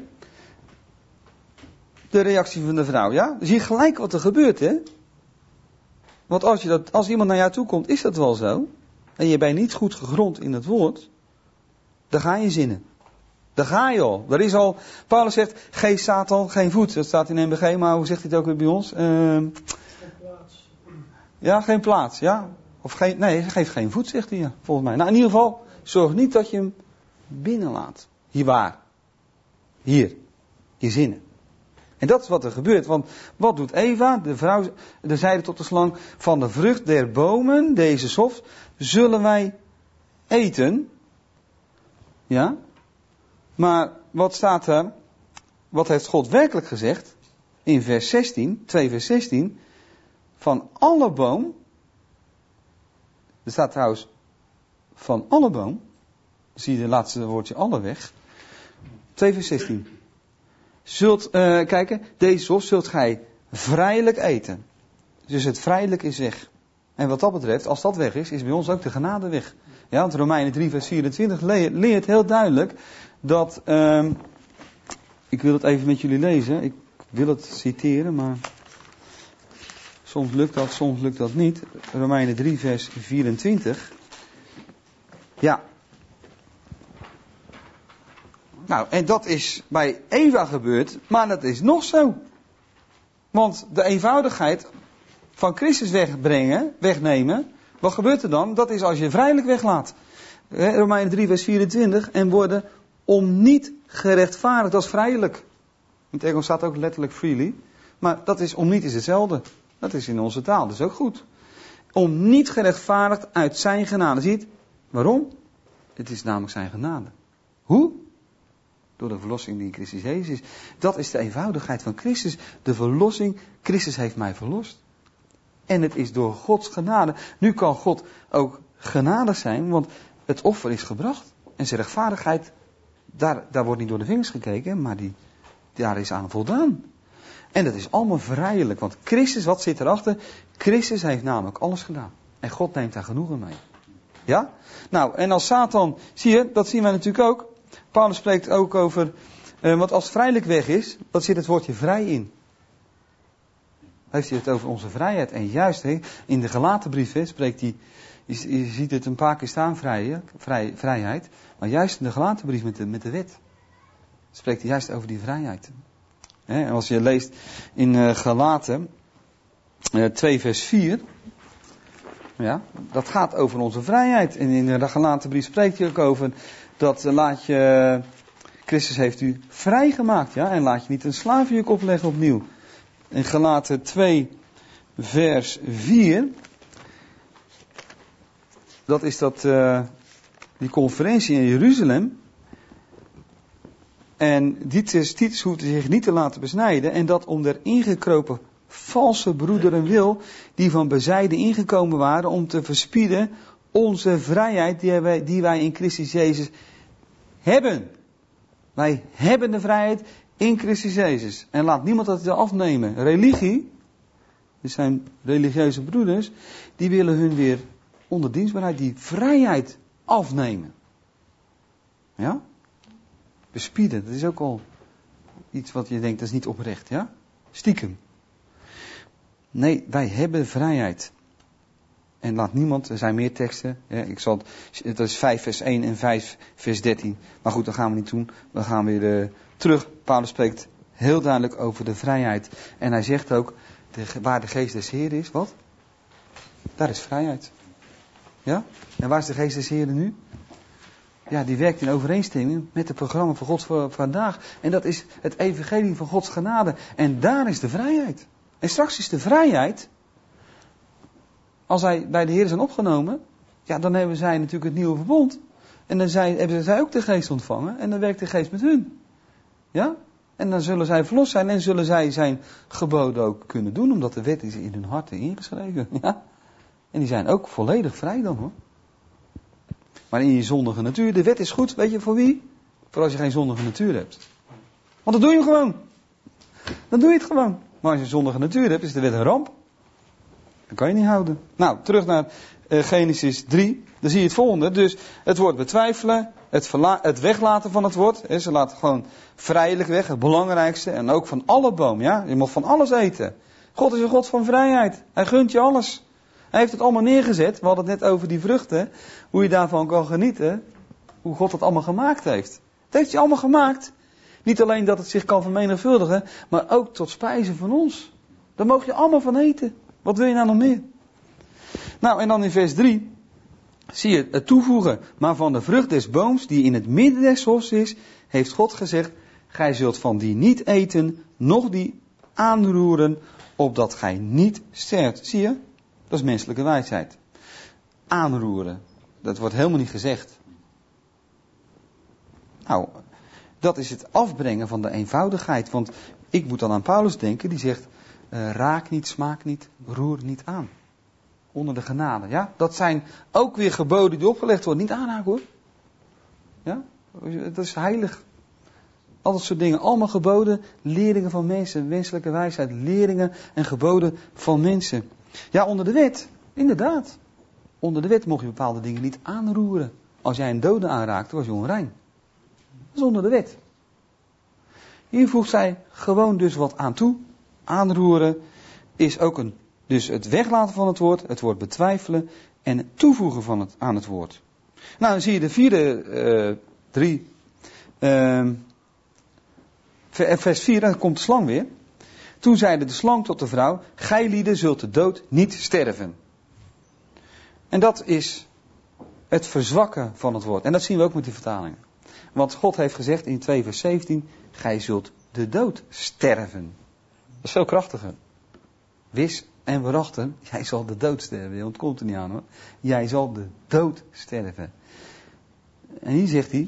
de reactie van de vrouw. Ja? Dan zie je gelijk wat er gebeurt, hè? Want als, je dat, als iemand naar jou toe komt, is dat wel zo. En je bent niet goed gegrond in het woord. Dan ga je zinnen. Dan ga je al. Er is al, Paulus zegt, geef Satan geen voet. Dat staat in M B G, maar hoe zegt hij het ook weer bij ons? Uh, geen plaats. Ja, geen plaats, ja. Of geen, nee, geef geen voet, zegt hij, ja, volgens mij. Nou, in ieder geval, zorg niet dat je hem binnenlaat. Hier waar. Hier. Je zinnen. En dat is wat er gebeurt. Want wat doet Eva? De vrouw, de zeide tot de slang, van de vrucht der bomen, deze soft, zullen wij eten. Ja. Maar wat staat er? Wat heeft God werkelijk gezegd? In vers zestien, twee vers zestien. Van alle boom. Er staat trouwens van alle boom. Zie je de laatste woordje alle weg. twee vers zestien. Zult, uh, kijken, deze soft zult gij vrijelijk eten. Dus het vrijelijk is weg. En wat dat betreft, als dat weg is, is bij ons ook de genade weg. Ja, want Romeinen drie vers vierentwintig leert, leert heel duidelijk dat, uh, ik wil het even met jullie lezen, ik wil het citeren, maar soms lukt dat, soms lukt dat niet. Romeinen drie vers vierentwintig. Ja. Nou, en dat is bij Eva gebeurd, maar dat is nog zo. Want de eenvoudigheid van Christus wegbrengen, wegnemen, wat gebeurt er dan? Dat is als je vrijelijk weglaat. Romeinen drie vers vierentwintig, en worden om niet gerechtvaardigd, dat is vrijelijk. In het Engels staat ook letterlijk freely, maar dat is om niet is hetzelfde. Dat is in onze taal, dat is ook goed. Om niet gerechtvaardigd uit zijn genade. Zie je het? Waarom? Het is namelijk zijn genade. Hoe? Door de verlossing die in Christus Jezus is. Dat is de eenvoudigheid van Christus. De verlossing. Christus heeft mij verlost. En het is door Gods genade. Nu kan God ook genadig zijn, want het offer is gebracht. En zijn rechtvaardigheid, daar, daar wordt niet door de vingers gekeken, maar die, daar is aan voldaan. En dat is allemaal vrijelijk, want Christus, wat zit erachter? Christus heeft namelijk alles gedaan. En God neemt daar genoegen mee. Ja? Nou, en als Satan, zie je, dat zien wij natuurlijk ook. Paulus spreekt ook over, uh, want als het vrijelijk weg is, wat zit het woordje vrij in? Heeft hij het over onze vrijheid. En juist he, in de Galatenbrief he, spreekt hij, je, je ziet het een paar keer staan, vrij, vrij, vrijheid. Maar juist in de Galatenbrief met de, met de wet, spreekt hij juist over die vrijheid. He, en als je leest in uh, Galaten uh, twee vers vier, ja, dat gaat over onze vrijheid. En in de Galatenbrief spreekt hij ook over dat uh, laat je, Christus heeft u vrijgemaakt, ja, en laat je niet een slavenjuk opleggen opnieuw. In Galaten twee vers vier, dat is dat, uh, die conferentie in Jeruzalem. En Titus, Titus hoefde zich niet te laten besnijden, en dat om der ingekropen valse broederen wil, die van bezijden ingekomen waren om te verspieden onze vrijheid die wij, die wij in Christus Jezus hebben. Wij hebben de vrijheid in Christus Jezus. En laat niemand dat afnemen. Religie, dit zijn religieuze broeders, die willen hun weer onder dienstbaarheid die vrijheid afnemen. Ja? Bespieden, dat is ook al iets wat je denkt, dat is niet oprecht, ja? Stiekem. Nee, wij hebben vrijheid. En laat niemand, er zijn meer teksten. Hè, ik zal, het is vijf vers één en vijf vers dertien. Maar goed, dat gaan we niet doen. We gaan weer uh, terug. Paulus spreekt heel duidelijk over de vrijheid. En hij zegt ook, de, waar de geest des Heeren is, wat? Daar is vrijheid. Ja? En waar is de geest des Heeren nu? Ja, die werkt in overeenstemming met het programma van God voor vandaag. En dat is het evangelie van Gods genade. En daar is de vrijheid. En straks is de vrijheid, als zij bij de Heer zijn opgenomen, ja, dan hebben zij natuurlijk het nieuwe verbond. En dan zij, hebben zij ook de geest ontvangen. En dan werkt de geest met hun. Ja? En dan zullen zij verlost zijn en zullen zij zijn geboden ook kunnen doen, omdat de wet is in hun harten ingeschreven. Ja? En die zijn ook volledig vrij dan, hoor. Maar in je zondige natuur, de wet is goed, weet je voor wie? Voor als je geen zondige natuur hebt. Want dan doe je hem gewoon. Dan doe je het gewoon. Maar als je een zondige natuur hebt, is de wet een ramp. Dat kan je niet houden. Nou, terug naar uh, Genesis drie. Dan zie je het volgende. Dus het woord betwijfelen, het, verla- het weglaten van het woord. Hè, ze laten gewoon vrijelijk weg, het belangrijkste. En ook van alle boom, ja. Je mag van alles eten. God is een God van vrijheid. Hij gunt je alles. Hij heeft het allemaal neergezet. We hadden het net over die vruchten. Hoe je daarvan kan genieten. Hoe God het allemaal gemaakt heeft. Het heeft hij allemaal gemaakt. Niet alleen dat het zich kan vermenigvuldigen. Maar ook tot spijzen van ons. Daar mag je allemaal van eten. Wat wil je nou nog meer? Nou, en dan in vers drie. Zie je het toevoegen. Maar van de vrucht des booms die in het midden des hofs is. Heeft God gezegd. Gij zult van die niet eten. Noch die aanroeren. Opdat gij niet sterft. Zie je? Dat is menselijke wijsheid. Aanroeren. Dat wordt helemaal niet gezegd. Nou, dat is het afbrengen van de eenvoudigheid. Want ik moet dan aan Paulus denken. Die zegt, uh, raak niet, smaak niet, roer niet aan. Onder de genade. Ja? Dat zijn ook weer geboden die opgelegd worden. Niet aanraken hoor. Ja? Dat is heilig. Al dat soort dingen. Allemaal geboden, leringen van mensen. Menselijke wijsheid, leringen en geboden van mensen. Ja, onder de wet. Inderdaad. Onder de wet mocht je bepaalde dingen niet aanroeren. Als jij een dode aanraakte, was je onrein. Dat is onder de wet. Hier voegt zij gewoon dus wat aan toe. Aanroeren is ook een, dus het weglaten van het woord, het woord betwijfelen en het toevoegen van het, aan het woord. Nou, dan zie je de vierde uh, drie, uh, vers vier, dan komt de slang weer. Toen zeide de slang tot de vrouw, gij lieden zult de dood niet sterven. En dat is het verzwakken van het woord. En dat zien we ook met die vertalingen. Want God heeft gezegd in twee vers zeventien, gij zult de dood sterven. Dat is veel krachtiger. Wis en waarachtig, jij zal de dood sterven. Je ontkomt er niet aan hoor. Jij zal de dood sterven. En hier zegt hij,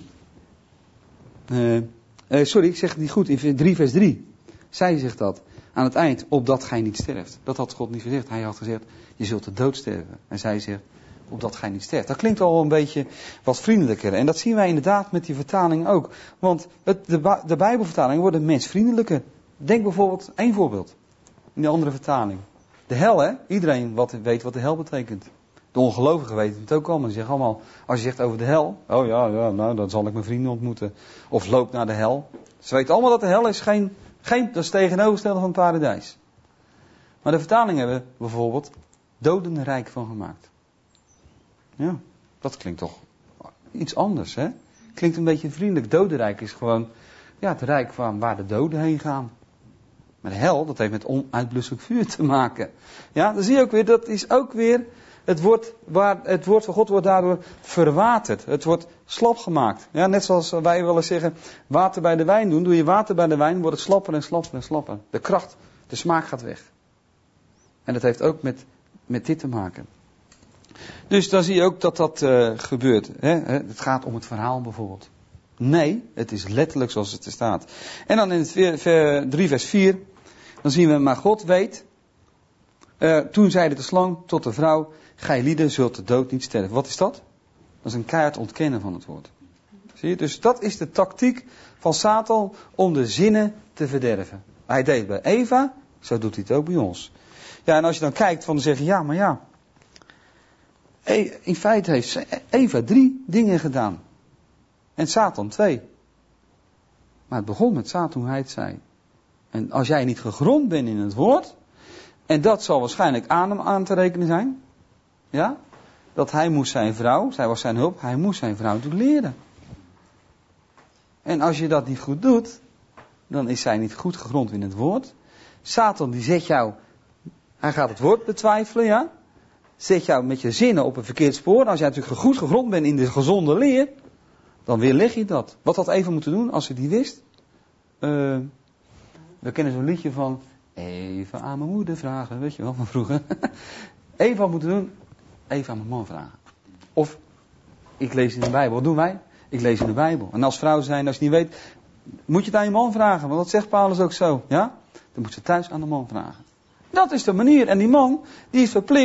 uh, uh, sorry, ik zeg het niet goed, in drie vers drie. Zij zegt dat. Aan het eind, opdat gij niet sterft. Dat had God niet gezegd. Hij had gezegd, je zult de dood sterven. En zij zegt, opdat gij niet sterft. Dat klinkt al een beetje wat vriendelijker. En dat zien wij inderdaad met die vertaling ook. Want het, de, de Bijbelvertalingen worden mensvriendelijker. Denk bijvoorbeeld, één voorbeeld. In de andere vertaling. De hel, hè. Iedereen wat, weet wat de hel betekent. De ongelovigen weten het ook allemaal. Die zeggen allemaal, als je zegt over de hel. Oh ja, ja, nou dan zal ik mijn vrienden ontmoeten. Of loop naar de hel. Ze weten allemaal dat de hel is geen... Geen, dat is tegenovergestelde van het paradijs. Maar de vertaling hebben bijvoorbeeld dodenrijk van gemaakt. Ja, dat klinkt toch iets anders, hè? Klinkt een beetje vriendelijk. Dodenrijk is gewoon ja, het rijk van waar de doden heen gaan. Maar de hel, dat heeft met onuitblusselijk vuur te maken. Ja, dan zie je ook weer, dat is ook weer het woord, waar, het woord van God wordt daardoor verwaterd. Het wordt slap gemaakt. Ja, net zoals wij wel eens zeggen, water bij de wijn doen. Doe je water bij de wijn, wordt het slapper en slapper en slapper. De kracht, de smaak gaat weg. En dat heeft ook met, met dit te maken. Dus dan zie je ook dat dat uh, gebeurt. Hè? Het gaat om het verhaal bijvoorbeeld. Nee, het is letterlijk zoals het er staat. En dan in het drie vers vier, dan zien we, maar God weet. Uh, toen zeide de slang tot de vrouw, gij lieden zult de dood niet sterven. Wat is dat? Dat is een keihard ontkennen van het woord. Zie je? Dus dat is de tactiek van Satan om de zinnen te verderven. Hij deed het bij Eva, zo doet hij het ook bij ons. Ja, en als je dan kijkt van te zeggen, ja, maar ja. In feite heeft Eva drie dingen gedaan. En Satan twee. Maar het begon met Satan hoe hij het zei. En als jij niet gegrond bent in het woord. En dat zal waarschijnlijk aan hem aan te rekenen zijn. Ja? Dat hij moest zijn vrouw, zij was zijn hulp, hij moest zijn vrouw natuurlijk leren. En als je dat niet goed doet, dan is zij niet goed gegrond in het woord. Satan die zet jou, hij gaat het woord betwijfelen, ja. Zet jou met je zinnen op een verkeerd spoor. Als jij natuurlijk goed gegrond bent in de gezonde leer, dan weerleg je dat. Wat had Eva moeten doen als ze die wist? Uh, we kennen zo'n liedje van, even aan mijn moeder vragen, weet je wel, van vroeger. Eva had moeten doen, even aan mijn man vragen. Of, ik lees in de Bijbel. Wat doen wij? Ik lees in de Bijbel. En als vrouw zijn, als je niet weet, moet je het aan je man vragen. Want dat zegt Paulus ook zo, ja? Dan moet ze thuis aan de man vragen. Dat is de manier. En die man, die is verplicht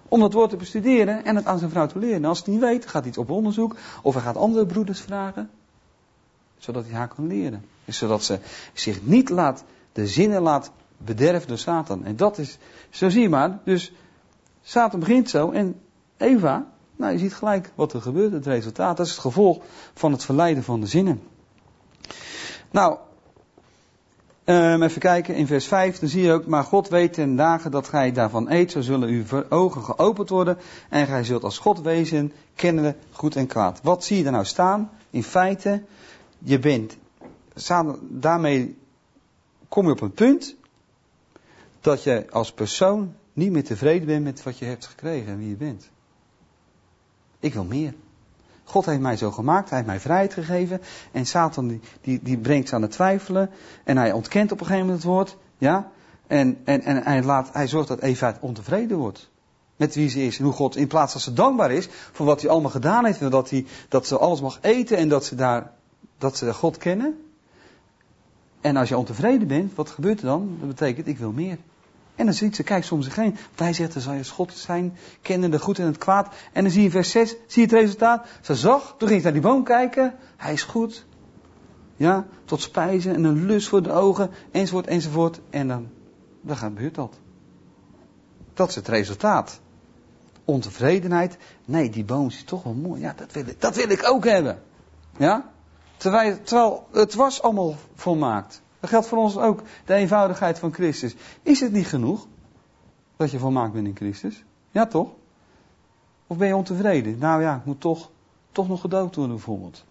om dat woord te bestuderen en het aan zijn vrouw te leren. En als hij het niet weet, gaat hij iets op onderzoek. Of hij gaat andere broeders vragen. Zodat hij haar kan leren. Dus zodat ze zich niet laat, de zinnen laat bederven door Satan. En dat is, zo zie je maar. Dus Satan begint zo en Eva, nou je ziet gelijk wat er gebeurt. Het resultaat, dat is het gevolg van het verleiden van de zinnen. Nou, um, even kijken in vers vijf, dan zie je ook, maar God weet ten dagen dat gij daarvan eet, zo zullen uw ogen geopend worden en gij zult als God wezen, kennende goed en kwaad. Wat zie je er nou staan? In feite, je bent, daarmee kom je op een punt dat je als persoon niet meer tevreden bent met wat je hebt gekregen en wie je bent. Ik wil meer. God heeft mij zo gemaakt, hij heeft mij vrijheid gegeven. En Satan die, die, die brengt ze aan het twijfelen. En hij ontkent op een gegeven moment het woord. Ja? En, en, en hij, laat, hij zorgt dat Eva ontevreden wordt. Met wie ze is en hoe God, in plaats dat ze dankbaar is voor wat hij allemaal gedaan heeft. En dat, hij, dat ze alles mag eten en dat ze, daar, dat ze God kennen. En als je ontevreden bent, wat gebeurt er dan? Dat betekent, ik wil meer. En dan ziet ze, kijk soms zich heen. Want hij zegt, dan zal je als God zijn, kennende goed en het kwaad. En dan zie je in vers zes, zie je het resultaat. Ze zag, toen ging ze naar die boom kijken. Hij is goed. Ja, tot spijzen en een lust voor de ogen, enzovoort, enzovoort. En dan, dan gebeurt dat. Dat is het resultaat. Ontevredenheid. Nee, die boom is toch wel mooi. Ja, dat wil ik, dat wil ik ook hebben. Ja? Terwijl, terwijl het was allemaal volmaakt. Dat geldt voor ons ook, de eenvoudigheid van Christus. Is het niet genoeg dat je volmaakt bent in Christus? Ja, toch? Of ben je ontevreden? Nou ja, ik moet toch, toch nog gedoopt worden bijvoorbeeld.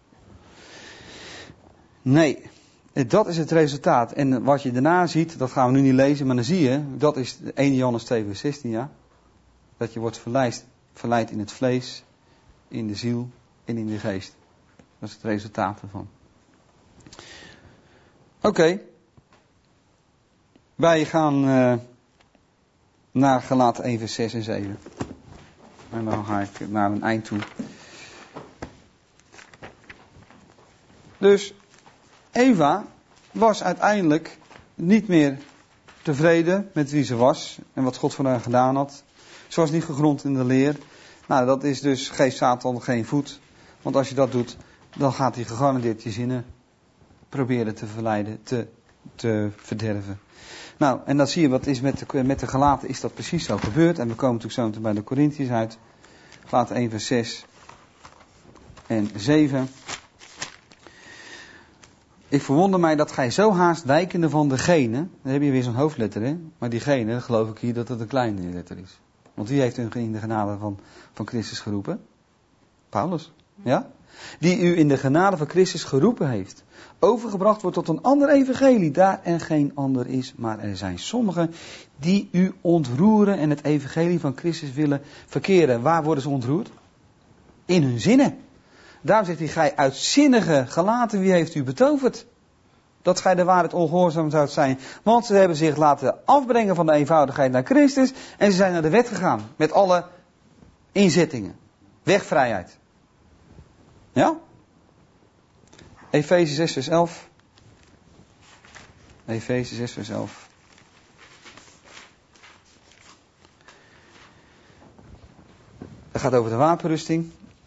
Nee, dat is het resultaat. En wat je daarna ziet, dat gaan we nu niet lezen, maar dan zie je, dat is eerste Johannes twee vers zestien, ja. Dat je wordt verleid, verleid in het vlees, in de ziel en in de geest. Dat is het resultaat ervan. Oké. Okay. Wij gaan uh, naar Galaten één vers zes en zeven. En dan ga ik naar een eind toe. Dus Eva was uiteindelijk niet meer tevreden met wie ze was en wat God voor haar gedaan had. Ze was niet gegrond in de leer. Nou, dat is dus, geef Satan geen voet. Want als je dat doet, dan gaat hij gegarandeerd je zinnen proberen te verleiden, te, te verderven. Nou, en dan zie je wat is met de, met de Galaten, is dat precies zo gebeurd. En we komen natuurlijk zo meteen bij de Korintiërs uit. Galaten één vers zes en zeven. Ik verwonder mij dat gij zo haast wijkende van degene, dan heb je weer zo'n hoofdletter, hè? Maar diegene, dan geloof ik hier dat het een kleine letter is. Want wie heeft u in de genade van, van Christus geroepen? Paulus, ja? Die u in de genade van Christus geroepen heeft. Overgebracht wordt tot een ander evangelie, daar er geen ander is. Maar er zijn sommigen die u ontroeren en het evangelie van Christus willen verkeren. Waar worden ze ontroerd? In hun zinnen. Daarom zegt hij, gij uitzinnige Galaten, wie heeft u betoverd? Dat gij de waarheid ongehoorzaam zou zijn. Want ze hebben zich laten afbrengen van de eenvoudigheid naar Christus. En ze zijn naar de wet gegaan. Met alle inzettingen. Wegvrijheid. Ja? Efeze zes vers elf. Efeze zes vers elf. Dat gaat over de wapenrusting.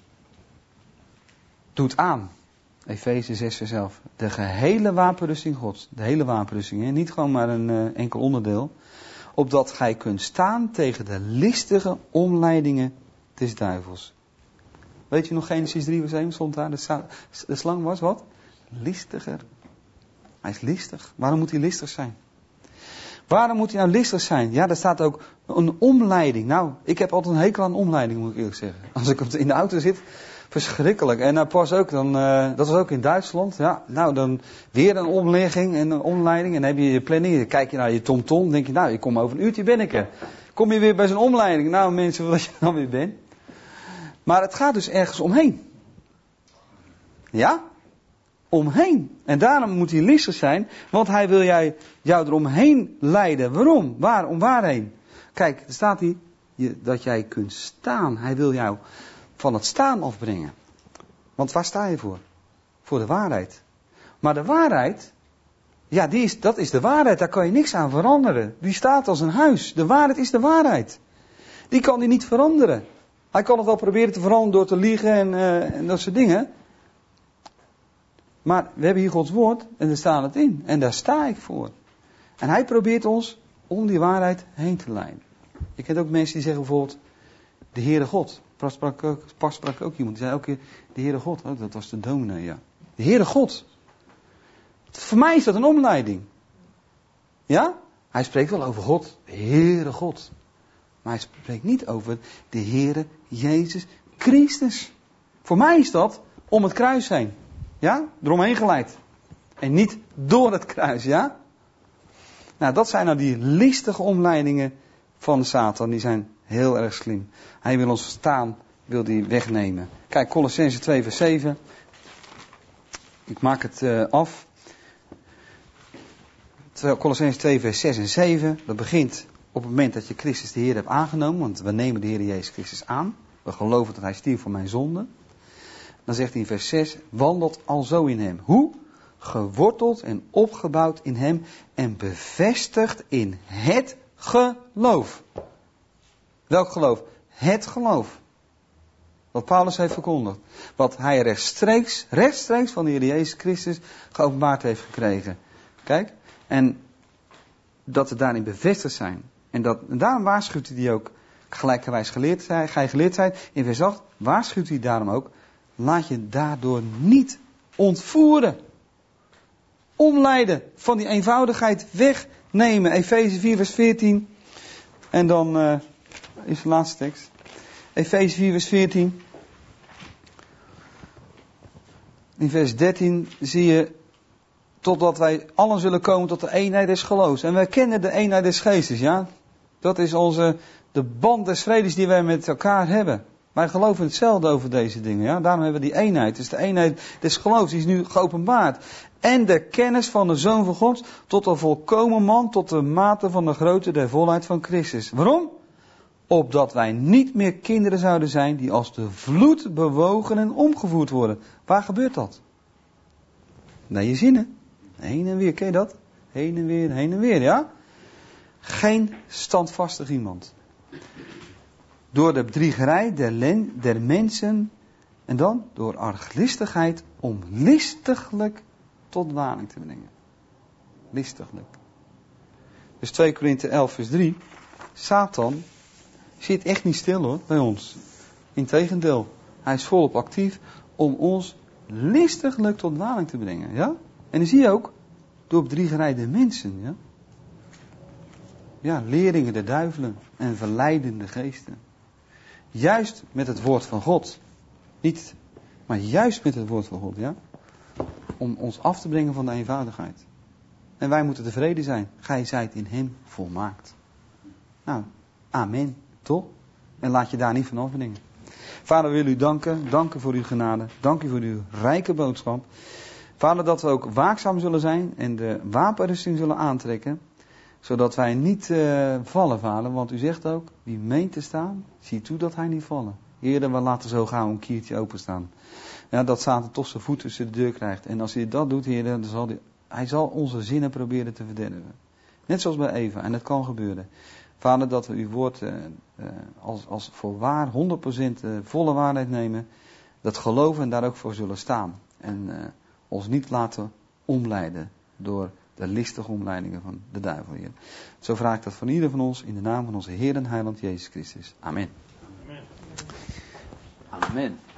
Doet aan. Efeze zes vers elf. De gehele wapenrusting Gods. De hele wapenrusting. Hè? Niet gewoon maar een uh, enkel onderdeel. Opdat gij kunt staan tegen de listige omleidingen des duivels. Weet je nog Genesis drie vers één stond daar? De, sa- de slang was wat? Listiger. Hij is listig. Waarom moet hij listig zijn? Waarom moet hij nou listig zijn? Ja, daar staat ook een omleiding. Nou, ik heb altijd een hekel aan omleiding, moet ik eerlijk zeggen. Als ik in de auto zit, verschrikkelijk. En nou pas ook, dan, uh, dat was ook in Duitsland. Ja, nou, dan weer een omlegging en een omleiding. En dan heb je je planning. Dan kijk je naar je TomTom. Dan denk je, nou, ik kom over een uurtje, ben ik er. Kom je weer bij zo'n omleiding. Nou, mensen, wat je dan weer bent. Maar het gaat dus ergens omheen. Ja? Omheen. En daarom moet hij listig zijn. Want hij wil jij, jou eromheen leiden. Waarom? Waar? Om waarheen? Kijk, er staat hier je, dat jij kunt staan. Hij wil jou van het staan afbrengen. Want waar sta je voor? Voor de waarheid. Maar de waarheid, ja, die is, dat is de waarheid. Daar kan je niks aan veranderen. Die staat als een huis. De waarheid is de waarheid. Die kan hij niet veranderen. Hij kan het wel proberen te veranderen door te liegen en, uh, en dat soort dingen. Maar we hebben hier Gods woord en daar staat het in. En daar sta ik voor. En hij probeert ons om die waarheid heen te leiden. Je kent ook mensen die zeggen bijvoorbeeld, de Heere God. Pas sprak ook, pas sprak ook iemand, die zei elke keer, de Heere God. Oh, dat was de dominee, ja. De Heere God. Voor mij is dat een omleiding. Ja? Hij spreekt wel over God, de Heere God. Maar hij spreekt niet over de Heere Jezus Christus. Voor mij is dat om het kruis heen. Ja? Eromheen geleid. En niet door het kruis, ja? Nou, dat zijn nou die listige omleidingen van Satan. Die zijn heel erg slim. Hij wil ons verstaan, wil die wegnemen. Kijk, Kolossenzen twee vers zeven. Ik maak het uh, af. Kolossenzen twee vers zes en zeven. Dat begint op het moment dat je Christus de Heer hebt aangenomen. Want we nemen de Heer Jezus Christus aan. We geloven dat hij stierf voor mijn zonde. Dan zegt hij in vers zes. Wandelt alzo in hem. Hoe? Geworteld en opgebouwd in hem. En bevestigd in het geloof. Welk geloof? Het geloof. Wat Paulus heeft verkondigd. Wat hij rechtstreeks, rechtstreeks van de Heer Jezus Christus geopenbaard heeft gekregen. Kijk. En dat we daarin bevestigd zijn. En, dat, en daarom waarschuwt hij die ook. Gelijkerwijs geleerd zijn, ga je geleerd zijn. In vers acht waarschuwt hij daarom ook. Laat je daardoor niet ontvoeren. Omleiden. Van die eenvoudigheid wegnemen. Efeze vier vers veertien. En dan uh, is de laatste tekst. Efeze vier vers veertien. In vers dertien zie je. Totdat wij allen zullen komen tot de eenheid des geloofs. En wij kennen de eenheid des geestes, ja. Dat is onze, de band des vredes die wij met elkaar hebben. Wij geloven hetzelfde over deze dingen, ja. Daarom hebben we die eenheid. Dus de eenheid des geloofs, die is nu geopenbaard. En de kennis van de Zoon van God, tot de volkomen man, tot de mate van de grootte der volheid van Christus. Waarom? Opdat wij niet meer kinderen zouden zijn, die als de vloed bewogen en omgevoerd worden. Waar gebeurt dat? Naar je zinnen. Heen en weer, ken je dat? Heen en weer, heen en weer, ja? Geen standvastig iemand. Door de bedriegerij der, len, der mensen. En dan door arglistigheid om listiglijk tot dwaling te brengen. Listiglijk. Dus twee Korinthe elf vers drie. Satan zit echt niet stil hoor, bij ons. Integendeel, hij is volop actief om ons listiglijk tot dwaling te brengen, ja? En dan zie je ook, door bedriegerij der mensen, ja. Ja, leerlingen der duivelen en verleidende geesten. Juist met het woord van God. Niet, maar juist met het woord van God, ja. Om ons af te brengen van de eenvoudigheid. En wij moeten tevreden zijn. Gij zijt in hem volmaakt. Nou, amen, toch? En laat je daar niet van afbrengen. Vader, we willen u danken. Danken voor uw genade. Dank u voor uw rijke boodschap. Vader, dat we ook waakzaam zullen zijn en de wapenrusting zullen aantrekken. Zodat wij niet uh, vallen, Vader. Want u zegt ook, wie meent te staan, zie toe dat hij niet vallen. Heer, we laten zo gauw een kiertje openstaan. Ja, dat Satan toch zijn voet tussen de deur krijgt. En als hij dat doet, Heer, dan zal hij, hij zal onze zinnen proberen te verderven. Net zoals bij Eva. En dat kan gebeuren. Vader, dat we uw woord uh, uh, als, als voor waar, honderd procent uh, volle waarheid nemen. Dat geloven en daar ook voor zullen staan. En uh, ons niet laten omleiden door de listige omleidingen van de duivel, Heer. Zo vraag ik dat van ieder van ons in de naam van onze Heer en Heiland Jezus Christus. Amen. Amen. Amen.